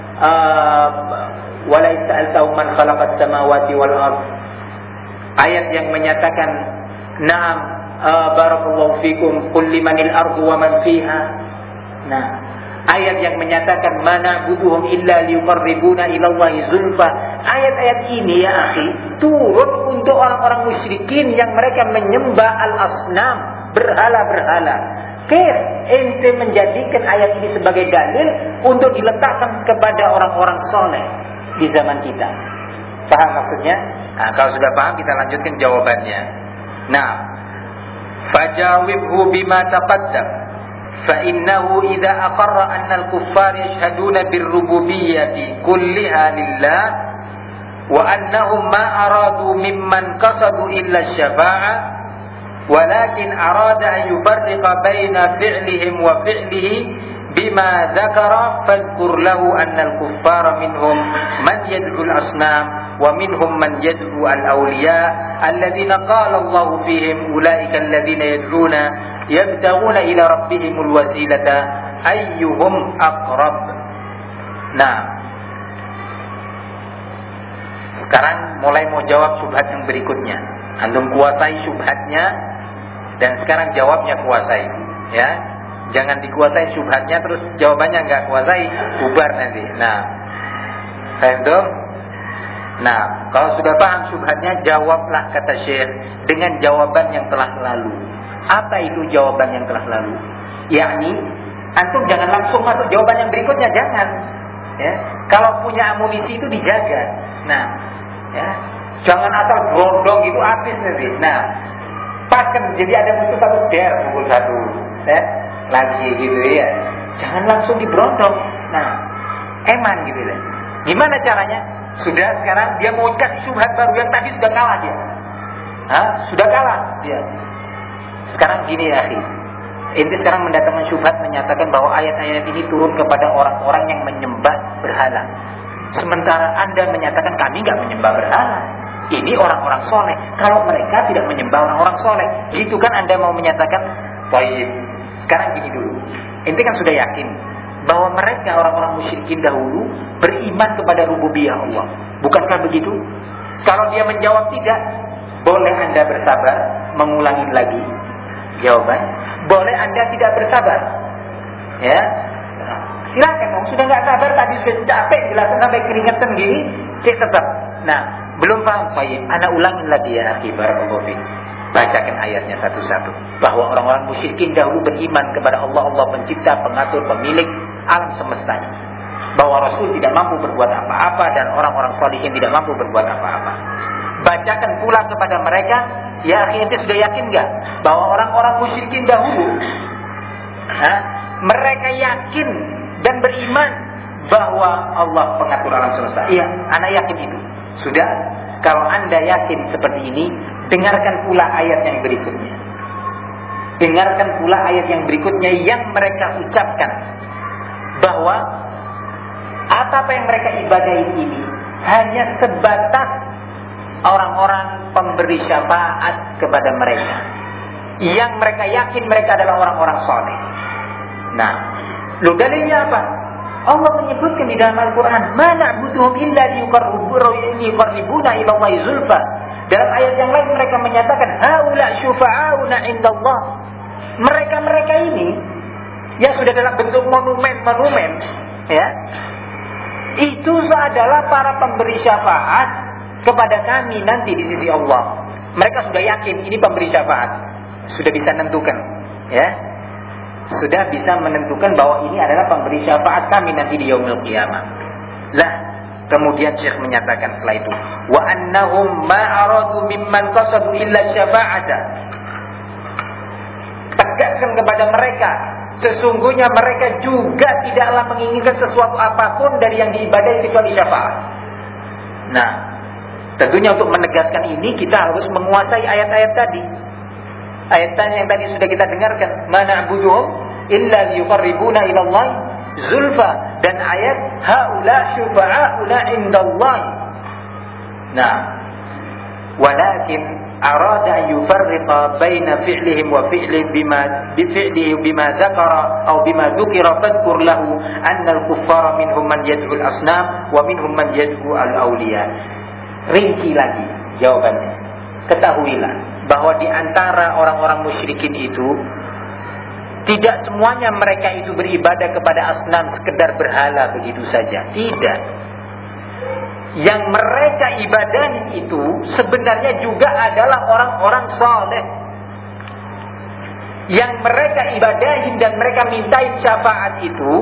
Speaker 1: wala in sa'altahum man khalaqas samawati wal ard. Ayat yang menyatakan na'am barakallahu fikum qul limanil ardu wa man fiha. Nah, ayat yang menyatakan mana buduhum illa liyuqarribuna ilallahi zulfa. Ayat-ayat ini ya akhi turun untuk orang-orang musyrikin yang mereka menyembah al-asnam, berhala-berhala. Kaif ente menjadikan ayat ini sebagai dalil untuk diletakkan kepada orang-orang soleh di zaman kita? Paham maksudnya? Nah, kalau sudah paham kita lanjutkan jawabannya. Nah, fajawibhu bima taqaddam. فإنه إذا أقر أن الكفار يشهدون بالربوبية كلها لله وأنهم ما أرادوا ممن قصدوا إلا الشفاعة ولكن أراد أن يفرق بين فعلهم وفعله بما ذكر فاذكر له أن الكفار منهم من يدعو الأصنام ومنهم من يدعو الأولياء الذين قال الله فيهم أولئك الذين يدعون yabtaguna ila rabbihimul wasilata ayyuhum aqrab. Nah, sekarang mulai mau jawab syubhat yang berikutnya. Antum kuasai syubhatnya dan sekarang jawabnya kuasai, ya. Jangan dikuasai syubhatnya terus jawabannya nggak kuasai, bubar nanti. Nah, paham dong? Nah, kalau sudah paham syubhatnya, jawablah kata Syekh dengan jawaban yang telah lalu. Apa itu jawaban yang telah lalu? Yakni antum jangan langsung masuk jawaban yang berikutnya, jangan. Ya, kalau punya amunisi itu dijaga. Nah, ya, jangan asal berondong gitu habis nanti. Nah, pas kan jadi ada muncul satu der pukul satu, ya, lagi gitu ya. Jangan langsung diberondong. Nah, eman gitu ya. Gimana caranya? Sudah sekarang dia mau kasih syubhat baru yang tadi sudah kalah dia. Hah? Sudah kalah dia. Sekarang gini ya, akhi. Inti sekarang mendatangkan syubhat menyatakan bahwa ayat-ayat ini turun kepada orang-orang yang menyembah berhala. Sementara Anda menyatakan kami nggak menyembah berhala. Ini orang-orang soleh. Kalau mereka tidak menyembah orang-orang soleh, gitu kan Anda mau menyatakan? Baik. Sekarang gini dulu. Inti kan sudah yakin bahwa mereka orang-orang musyrikin dahulu beriman kepada rububiyah Allah. Bukankah begitu? Kalau dia menjawab tidak, boleh Anda bersabar, mengulangi lagi jawaban. Boleh Anda tidak bersabar. Ya. Silakan dong, sudah nggak sabar tadi sudah capek jelasin sampai keringetan gini, saya tetap. Nah, belum paham, baik. Ana ulangin lagi ya, akhi barakallahu fiik. Bacakan ayatnya satu-satu. Bahwa orang-orang musyrikin dahulu beriman kepada Allah, Allah pencipta, pengatur, pemilik alam semesta. Bahwa Rasul tidak mampu berbuat apa-apa dan orang-orang salihin tidak mampu berbuat apa-apa. Bacakan pula kepada mereka, ya akhi, ente sudah yakin enggak bahwa orang-orang musyrikin dahulu ha, mereka yakin dan beriman bahwa Allah pengatur alam semesta? Iya, ana yakin itu. Sudah, kalau Anda yakin seperti ini, dengarkan pula ayat yang berikutnya. Dengarkan pula ayat yang berikutnya yang mereka ucapkan bahwa apa-apa yang mereka ibadahi ini hanya sebatas orang-orang pemberi syafaat kepada mereka, yang mereka yakin mereka adalah orang-orang soleh. Nah, lu dalilnya apa? Allah menyebutkan di dalam Al-Quran, "Ma na'buduhum illa liyuqarribuna ila Allahi zulfa." Dalam ayat yang lain mereka menyatakan, "Haula syufa'auna indallah." Mereka-mereka ini yang sudah dalam bentuk monumen-monumen, ya, itu adalah para pemberi syafaat kepada kami nanti di sisi Allah. Mereka sudah yakin ini pemberi syafaat, sudah bisa menentukan, ya, sudah bisa menentukan bahwa ini adalah pemberi syafaat kami nanti di yaumil qiyamah. Lah, kemudian Syekh menyatakan setelah itu, wa annahum ma aradu mimman qasadu illa syafa'ata. Tegaskan kepada mereka, sesungguhnya mereka juga tidaklah menginginkan sesuatu apapun dari yang diibadahi kecuali syafaat. Nah, tentunya untuk menegaskan ini kita harus menguasai ayat-ayat tadi. Ayat yang tadi sudah kita dengarkan, "Ma na'buduhum illa liyuqarribuna ila Allah zulfa," dan ayat "Haula syufa'auna indallah." Nah, walakin arada yufarriqa baina fi'lihim wa fi'li bima bi fi'lihi bima dzakara aw bima dzukira fadhkur lahu anna al-kuffara minhum man yad'u al-asnam wa minhum man yad'u al-awliya. Rinci lagi jawabannya. Ketahuilah bahwa di antara orang-orang musyrikin itu tidak semuanya mereka itu beribadah kepada asnam sekedar berhala begitu saja. Tidak. Yang mereka ibadahi itu sebenarnya juga adalah orang-orang saleh. Yang mereka ibadahi dan mereka mintai syafaat itu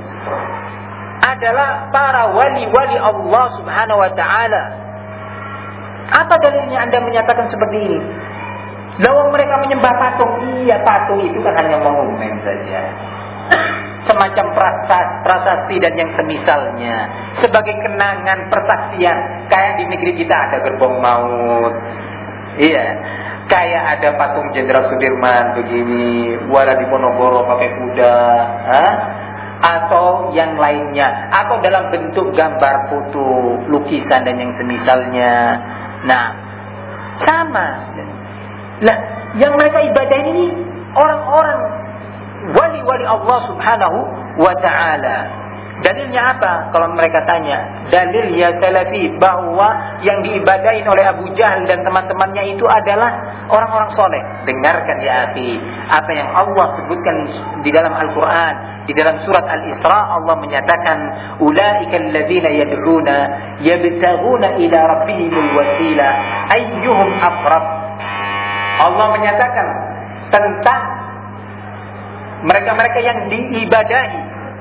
Speaker 1: adalah para wali-wali Allah Subhanahu wa ta'ala. Apa dalilnya Anda menyatakan seperti ini? Lawan mereka menyembah patung. Iya, patung itu kan hanya monumen saja, semacam prasas, prasasti dan yang semisalnya, sebagai kenangan persaksian. Kayak di negeri kita ada gerbong maut, iya, kayak ada patung Jenderal Sudirman begini, wala di Ponorogo pakai kuda, Hah? atau yang lainnya, atau dalam bentuk gambar foto, lukisan dan yang semisalnya. Nah, sama. Lah, yang mereka ibadah ini orang-orang wali-wali Allah Subhanahu wa ta'ala. Dalilnya apa? Kalau mereka tanya, dalil ya salafi bahwa yang diibadahin oleh Abu Jahal dan teman-temannya itu adalah orang-orang soleh. dengarkan ya akhi, apa yang Allah sebutkan di dalam Al-Quran, di dalam surat Al-Isra. Allah menyatakan, ulaika alladzina yad'una yabtaghuna ila rabbihimul wasila ayyuhum aqrab. Allah menyatakan tentang mereka-mereka yang diibadahi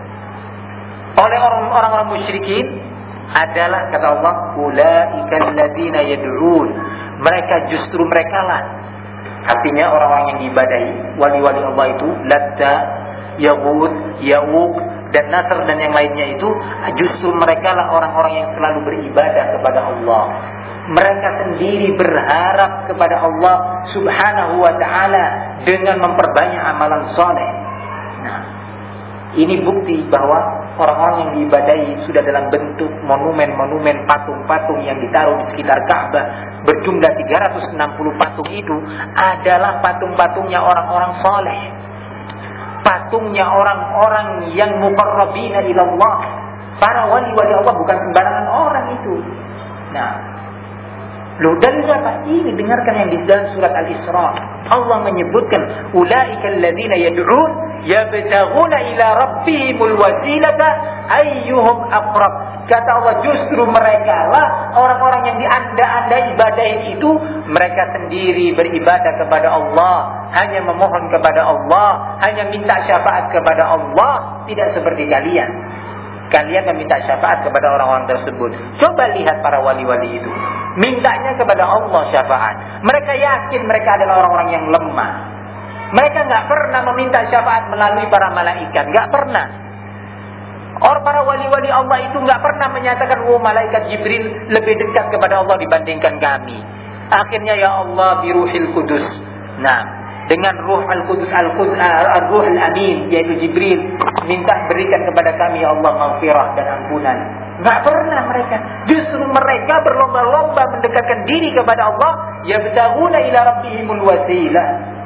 Speaker 1: oleh orang-orang musyrikin adalah, kata Allah, ulaika alladzina yad'un, mereka justru mereka lah, artinya orang-orang yang diibadahi wali-wali Allah itu, Latta, Yaghus, Ya'uq dan Nasr dan yang lainnya itu, justru mereka lah orang-orang yang selalu beribadah kepada Allah. Mereka sendiri berharap kepada Allah Subhanahu wa ta'ala dengan memperbanyak amalan soleh. Nah, ini bukti bahwa orang-orang yang diibadahi sudah dalam bentuk monumen-monumen, patung-patung yang ditaruh di sekitar Ka'bah berjumlah tiga ratus enam puluh patung itu adalah patung-patungnya orang-orang soleh, patungnya orang-orang yang muqarrabina ilallah, para wali-wali Allah, bukan sembarangan orang itu. Nah, loh, dalil apa? Ini dengarkan yang di dalam surat Al-Isra. Allah menyebutkan ulaika alladzina yad'un yabtaghuna ila rabbihimul wasilata ayyuhum aqrab. Kata Allah, justru mereka lah orang-orang yang dianda-anda ibadahin itu, mereka sendiri beribadah kepada Allah, hanya memohon kepada Allah, hanya minta syafaat kepada Allah, tidak seperti kalian. Kalian meminta syafaat kepada orang-orang tersebut. Coba lihat para wali-wali itu, mintanya kepada Allah syafaat. Mereka yakin mereka adalah orang-orang yang lemah. Mereka nggak pernah meminta syafaat melalui para malaikat, nggak pernah. Orang para wali-wali Allah itu nggak pernah menyatakan, oh malaikat Jibril lebih dekat kepada Allah dibandingkan kami. Akhirnya ya Allah biruhil kudus. Nah, dengan ruh al-kudus, al-kudus, al-ruh al-amin, yaitu Jibril, minta berikan kepada kami ya Allah maghfirah dan ampunan. Nggak pernah mereka. Justru mereka berlomba-lomba mendekatkan diri kepada Allah. Yabtaghuna ila rabbihimul wasilah.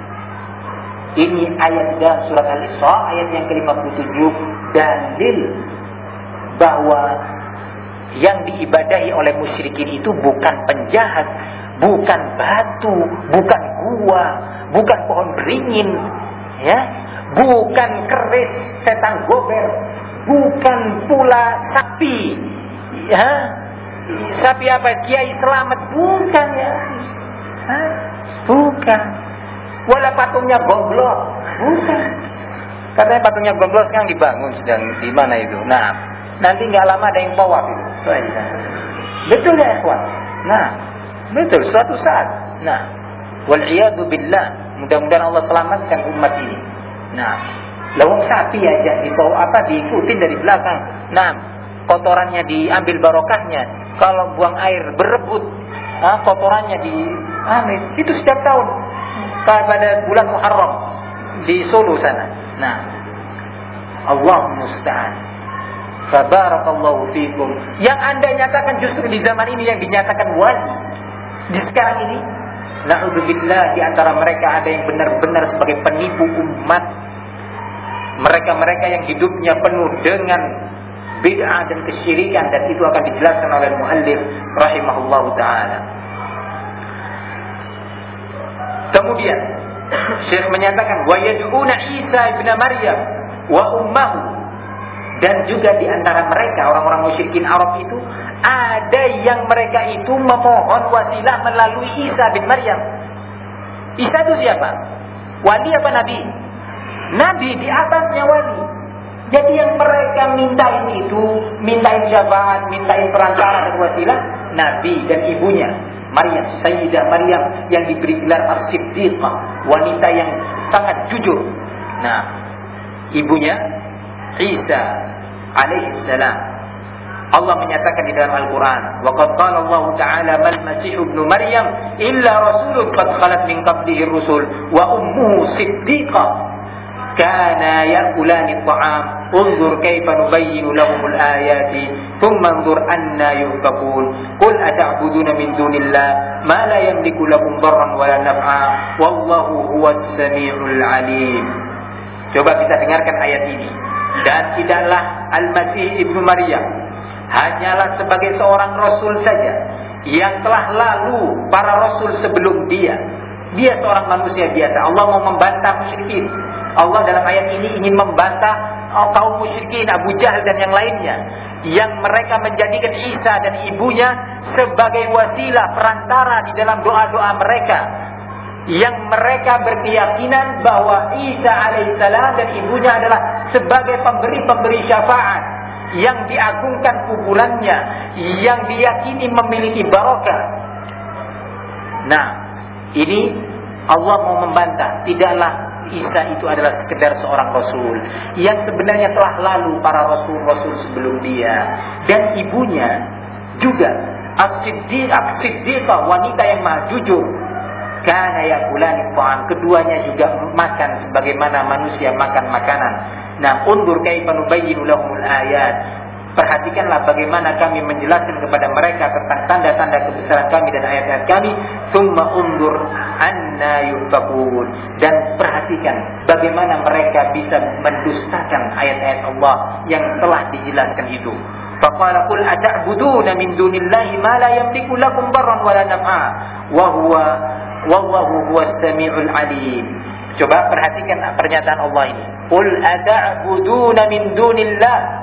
Speaker 1: Ini ayat dalam surat Al-Isra, ayat yang ke lima puluh tujuh, dalil bahwa yang diibadahi oleh musyrikin itu bukan penjahat, bukan batu, bukan gua, bukan pohon beringin, ya, bukan keris setan gober, bukan pula sapi, ya, sapi apa, Kiai Selamat, bukan ya, Hah? bukan. Wala patungnya Gomblok, bukan. Katanya patungnya Gomblok sekarang dibangun, sedang di mana itu? Nah, nanti nggak lama ada yang tawaf itu. Betul ya, ikhwan? Nah, betul, suatu saat. Nah, wal'iyadu billah, mudah-mudahan Allah selamatkan umat ini. Nah, lawang sapi aja ditawaf apa diikutin dari belakang. Nah, kotorannya diambil barokahnya. Kalau buang air berebut, ah, kotorannya diambil. Itu setiap tahun. Pada bulan Muharram di Solo sana. Nah, Allah musta'an. Fabarakallahu fikum. Yang anda nyatakan justru di zaman ini yang dinyatakan wali. Di sekarang ini, na'udzubillah, di antara mereka ada yang benar-benar sebagai penipu umat. Mereka-mereka yang hidupnya penuh dengan bid'ah dan kesyirikan, dan itu akan dijelaskan oleh muallif rahimahullahu ta'ala. Kemudian Syekh menyatakan wa yad'una Isa ibn Maryam wa ummahu, dan juga di antara mereka orang-orang musyrikin Arab itu ada yang mereka itu memohon wasilah melalui Isa bin Maryam. Isa itu siapa? Wali apa nabi? Nabi, di atasnya wali. Jadi yang mereka mintain itu, mintain syafaat, mintain perantara dan wasilah, nabi dan ibunya Maryam, Sayyidah Maryam, yang diberi gelar As-Siddiqah, wanita yang sangat jujur. Nah, ibunya Isa alaihi salam. Allah menyatakan di dalam Al-Quran, wa qad qala Allah Ta'ala mal Masih ibnu Maryam illa rasulun qad khalat min qablihi rusul wa ummuhu siddiqah kana ya'kulani at-ta'am unzur kaifa nubayyinu lahumul ayati thumma anzur anna yufakun qul ata'buduna min dunillah ma la yamliku lakum darran wa la naf'a wallahu huwas samiul alim. Coba kita dengarkan ayat ini. Dan tidaklah Al-Masih ibnu Maryam hanyalah sebagai seorang rasul saja yang telah lalu para rasul sebelum dia. Dia seorang manusia biasa. Allah mau membantah musyrikin. Allah dalam ayat ini ingin membantah kaum musyrikin, Abu Jahal dan yang lainnya, yang mereka menjadikan Isa dan ibunya sebagai wasilah, perantara di dalam doa-doa mereka, yang mereka berkeyakinan bahwa Isa alaihissalam dan ibunya adalah sebagai pemberi-pemberi syafaat, yang diagungkan kuburannya, yang diyakini memiliki barokah. Nah, ini Allah mau membantah, tidaklah Isa itu adalah sekedar seorang rasul yang sebenarnya telah lalu para rasul-rasul sebelum dia, dan ibunya juga as-siddiqah, as-siddiqah, wanita yang maha jujur. Kana yakulani ta'am, keduanya juga makan sebagaimana manusia makan makanan. Nah, undur kaifa nubayyinu lahumul ayat. Perhatikanlah bagaimana kami menjelaskan kepada mereka tentang tanda-tanda kebesaran kami dan ayat-ayat kami. Tsumma undur anna yuftakun. Dan perhatikan bagaimana mereka bisa mendustakan ayat-ayat Allah yang telah dijelaskan itu. Faqala qul ata'buduna min dunillahi ma la yamliku lakum darran wala naf'a wa huwa wallahu huwas samiul alim. Coba perhatikan pernyataan Allah ini. Qul ata'buduna min dunillah.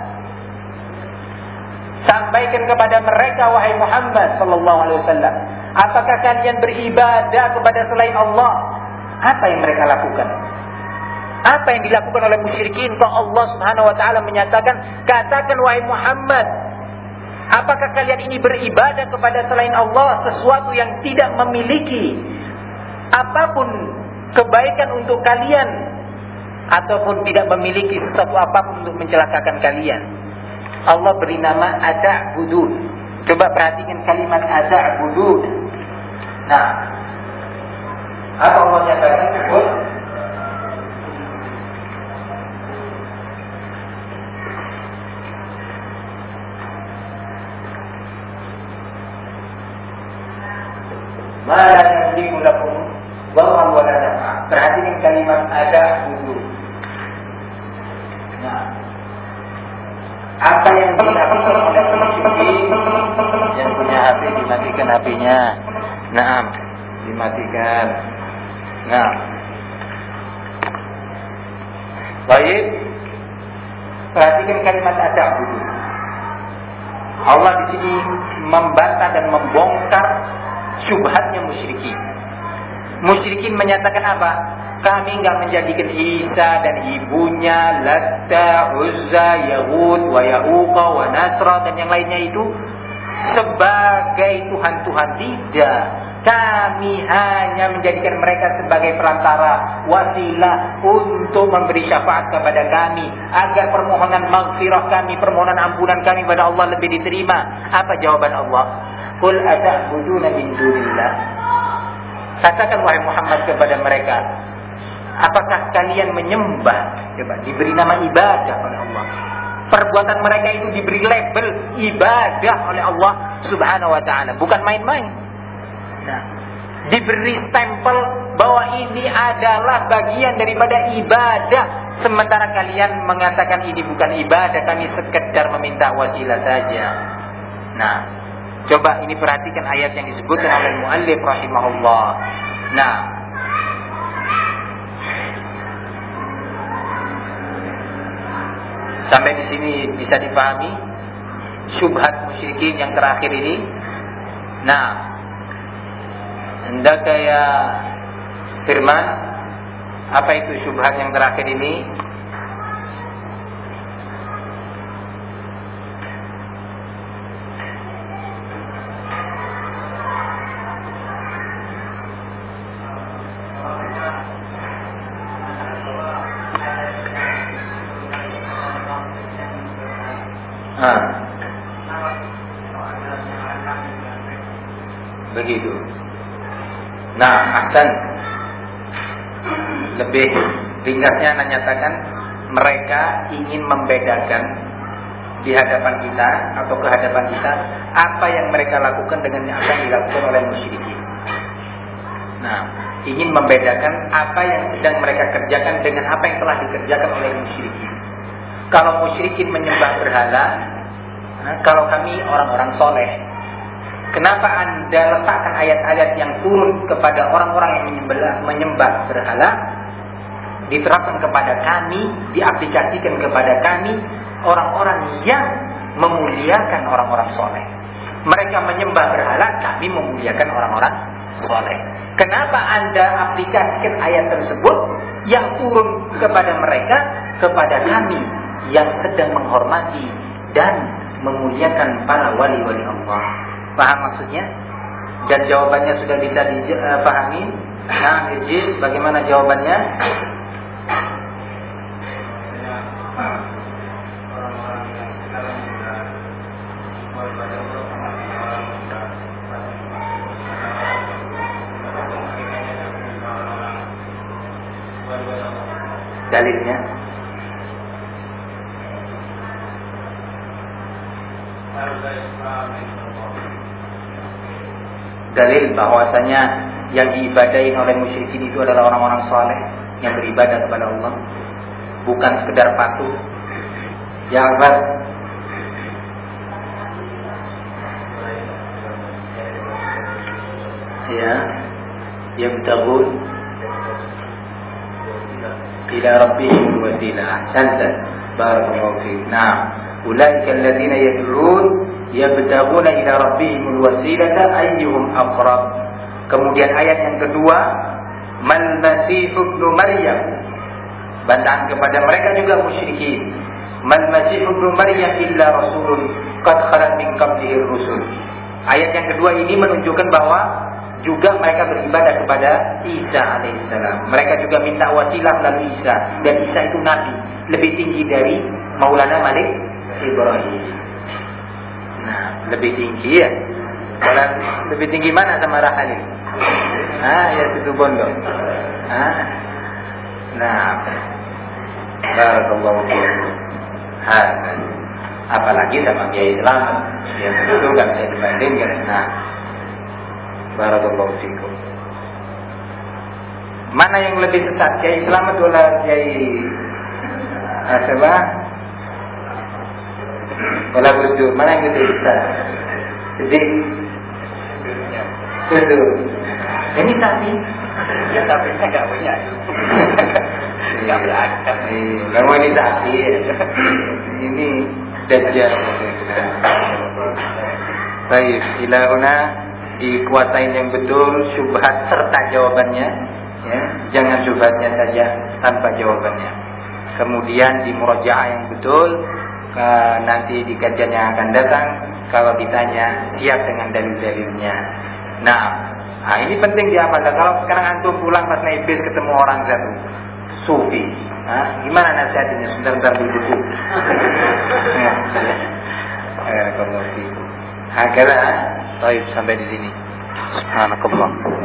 Speaker 1: Sampaikan kepada mereka, wahai Muhammad sallallahu alaihi wasallam, apakah kalian beribadah kepada selain Allah? Apa yang mereka lakukan? Apa yang dilakukan oleh musyrikin? Kok Allah Subhanahu wa taala menyatakan, katakan wahai Muhammad, apakah kalian ini beribadah kepada selain Allah, sesuatu yang tidak memiliki apapun kebaikan untuk kalian, ataupun tidak memiliki sesuatu apapun untuk mencelakakan kalian? Allah beri nama Ata'budun. Coba perhatikan kalimat Ata'budun. Nah, apa Allah nyatakan? Qul ma la yamliku lakum dharran wa la naf'a. Perhatikan kalimat Ata'budun. Nah, apa yang dilakukan oleh musyrikin? Yang punya H P dimatikan H P-nya. Naam, dimatikan. Nah, baik. Perhatikan kalimat Ata'budu. Allah di sini membantah dan membongkar syubhatnya musyrikin. Musyrikin menyatakan apa? Kami enggak menjadikan Isa dan ibunya Latta, Uzza, Yahud, wa Ya'uqa, wa Nasra dan yang lainnya itu sebagai Tuhan-Tuhan. Tidak. Kami hanya menjadikan mereka sebagai perantara, wasilah untuk memberi syafaat kepada kami, agar permohonan maghfirah kami, permohonan ampunan kami pada Allah lebih diterima. Apa jawaban Allah? Qul ata'buduna min dunillah. Katakan wahai Muhammad kepada mereka, apakah kalian menyembah? Coba, diberi nama ibadah oleh Allah. Perbuatan mereka itu diberi label ibadah oleh Allah Subhanahu wa taala, bukan main-main. Nah, diberi stempel bahwa ini adalah bagian daripada ibadah, sementara kalian mengatakan ini bukan ibadah, kami sekedar meminta wasilah saja. Nah, coba ini perhatikan ayat yang disebutkan oleh muallif rahimahullah. Nah, sampai di sini bisa dipahami syubhat musyrikin yang terakhir ini. Nah, hendak ya firman, apa itu syubhat yang terakhir ini? Ah. Begitu. Nah, ahsan. Lebih ringkasnya Anda nyatakan, mereka ingin membedakan di hadapan kita atau ke hadapan kita apa yang mereka lakukan dengan apa yang dilakukan oleh musyrikin. Nah, ingin membedakan apa yang sedang mereka kerjakan dengan apa yang telah dikerjakan oleh musyrikin. Kalau musyrikin menyembah berhala, nah, kalau kami orang-orang soleh,
Speaker 3: Kenapa Anda letakkan ayat-ayat yang turun kepada orang-orang yang menyembah, menyembah berhala, diterapkan kepada kami, diaplikasikan kepada kami, orang-orang yang memuliakan orang-orang soleh. Mereka menyembah berhala, kami memuliakan orang-orang soleh. Kenapa Anda aplikasikan ayat tersebut yang turun kepada mereka, kepada kami yang sedang menghormati dan memuliakan para wali-wali Allah? Paham maksudnya? Dan jawabannya sudah bisa dipahami? Nah, Iji, bagaimana jawabannya? Dalilnya dalil bahwasanya yang diibadahin oleh musyrikin itu adalah orang-orang saleh yang beribadah kepada Allah, bukan sekedar patung. Ya Akbar. Ya, yabtaghun ila rabbihim wasilah. Ahsanta, barakallahu fiik. Nah, ulaika alladziina yad'un yabtaghuna ila rabbihim wasilata ayyuhum aqrab. Kemudian ayat yang kedua, man masih ibnu Maryam, bantahan kepada mereka juga musyrikin. Man masih ibnu Maryam illa rasulun qad khalat min qablihi rusul. Ayat yang kedua ini menunjukkan bahwa juga mereka beribadah kepada Isa alaihissalam. Mereka juga minta wasilah melalui Isa, dan Isa itu nabi, lebih tinggi dari Maulana Malik Ibrahim. Nah, lebih tinggi ya. Kalau lebih tinggi mana sama Rahali? Ah, ya situ Bondo. Ah. Nah, barakallahu fiikum. Ha, apalagi sama Kiai Slamet, yang itu kan bisa dibandingkan. Nah, barakallahu fiikum. Mana yang lebih sesat, Kiai Slamet atau Kiai Aseba? Kalau Gus Dur, mana yang lebih sesat? Jadi Gus Dur. Ini sapi. Ya sapinya enggak punya. Enggak berakal. Kamu ini sapi. Ini dajjal. Baik, ilahuna dikuasain yang betul, syubhat serta jawabannya, ya. Jangan syubhatnya saja tanpa jawabannya. Kemudian di murajaah yang betul, ke, nanti di kajian yang akan datang, kalau ditanya siap dengan dalil-dalilnya. Nah, nah ini penting diamalkan. Kalau sekarang antum pulang pas naik bis ketemu orang satu sufi, nah, gimana nasihatnya? Sebentar-bentar beli buku. Ya, kalau gitu. Akhirnya, baik sampai di sini. Subhanakallah.